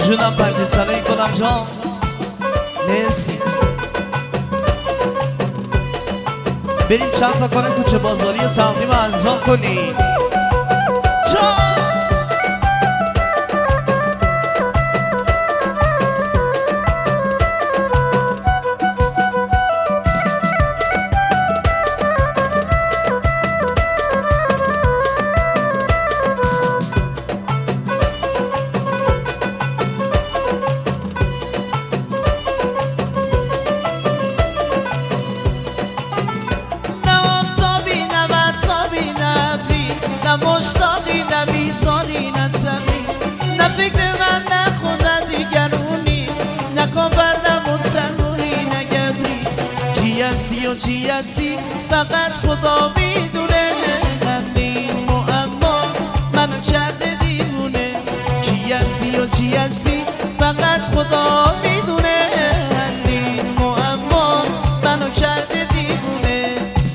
جونم پنجه چله گلم جان مرسی. بریم چند تا کار کوچه بازاری و تقدیم انجام کنیم جان. مشتاقی نه بیزاری نه سمی، نه فکر من نه خودت دیگرونی، نه کافر نه مسلمونی نه گبری. کی هستی و چی هستی فقط خدا میدونه، همین معما منو کرده دیوونه. کی هستی و چی هستی فقط خدا میدونه، همین معما منو کرده دیوونه.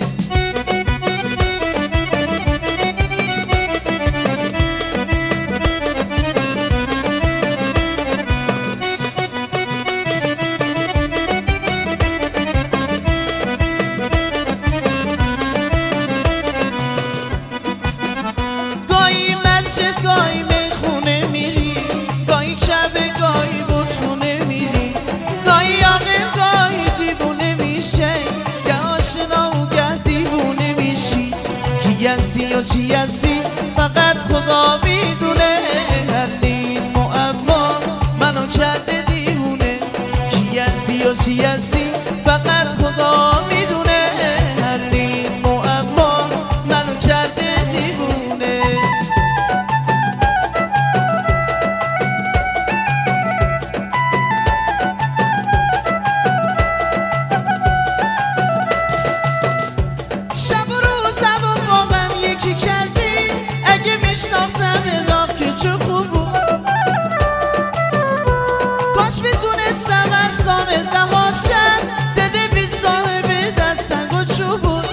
گاهی میخونه میری، گاهی شبه گاهی بطونه میری، گاهی عاقل گاهی دیوونه میشه، گه آشنا و گه دیوونه میشی. کی هستی و چی هستی فقط خدا میدونه، همین معما منو کرده دیوونه. کی هستی و چی هستی فقط خدا میدونه، همین معما منو کرده دیوونه. یکی کردی اگه میشناختم ادام که چه خوب بود، کاش میتونستم از سامت نباشم، دل بی صاحب دست سنگ و چوب بود.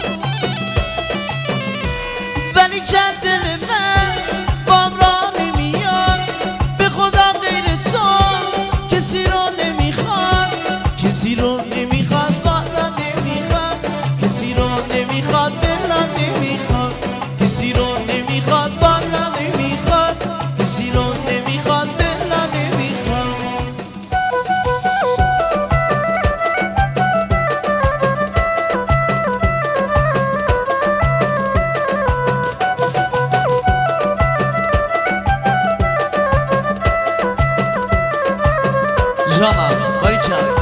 ولی کرد دل من بام را نمیاد، به خدا غیر تو کسی رو نمیخواد، کسی رو نمیخواد، بالا نمیخواد، کسی رو نمیخواد، بلا نمیخواد، کسی رو نمیخواد، بالا نمیخواد، کسی رو نمیخواد، بلا نمیخواد. جانم باریکلا.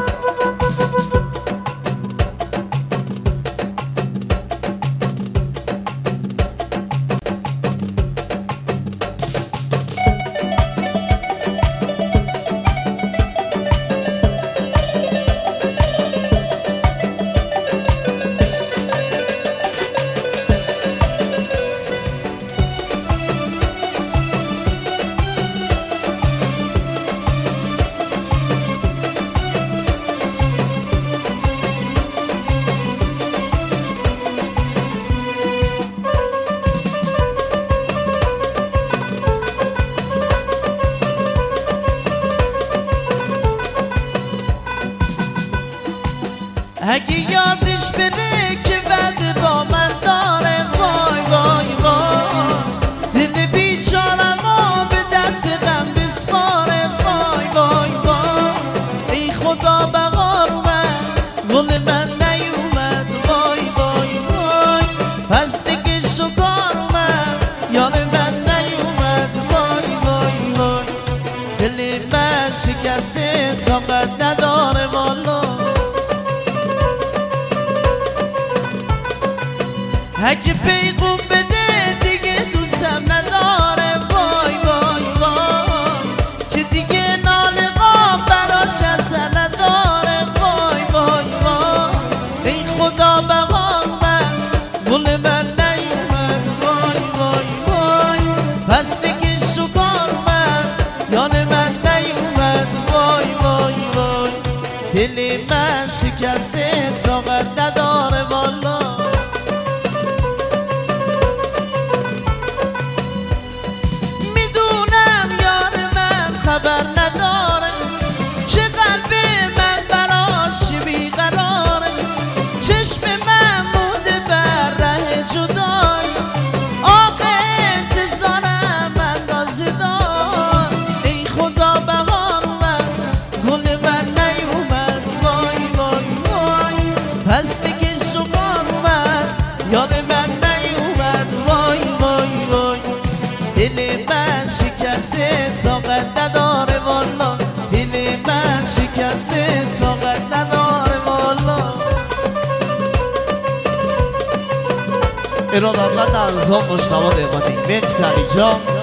اگه یادش بره که بعد با من داره، وای وای وای، دل بیچارمو به دست غم بسپاره، وای وای وای. ای خدا بهار اومد گل من نیومد، وای وای وای. پس دیگه شکار اومد یار من نیومد، وای وای وای. دل من شکسته طاقت نداره والا، اگه پیغام بده دیگه دوستم نداره، وای وای وای. که دیگه ناله غام براش اثر نداره، وای وای وای. ای خدا بهار من گل من نیومد، وای وای وای. پس دیگه شکار من یار من نیومد، وای وای وای. دل من شکسته طاقت نداره والا، خبر نداره. از دیگه شما اومد یاد من نیومد وای وای وای دل من شکسته طاقت نداره والا دل من شکسته طاقت نداره والا ارادتمند از هم مشتبه دیوانی مرسی علی جان